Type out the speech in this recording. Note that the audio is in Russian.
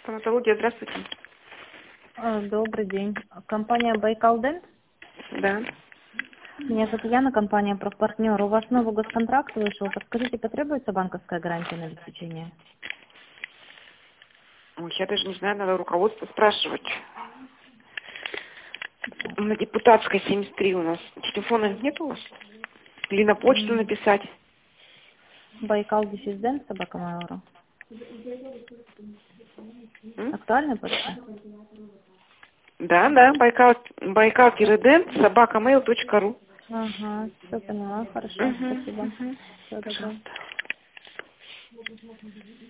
Стоматология, здравствуйте. Добрый день. Компания Байкал Дент. Да. Меня зовут Яна, компания «Профпартнер». У вас новый госконтракт вышел. Подскажите, потребуется банковская гарантия на обеспечение? Ой, я даже не знаю, надо руководство спрашивать. На Депутатской 73 у нас. Телефона нет у вас? Или на почту написать? Байкал Дент, собака Майора. М? Актуальная почта? Да, Байкал-Дент, собакамейл.ру. Ага, все поняла. Хорошо, Угу, спасибо. угу. Всего доброго. Пожалуйста.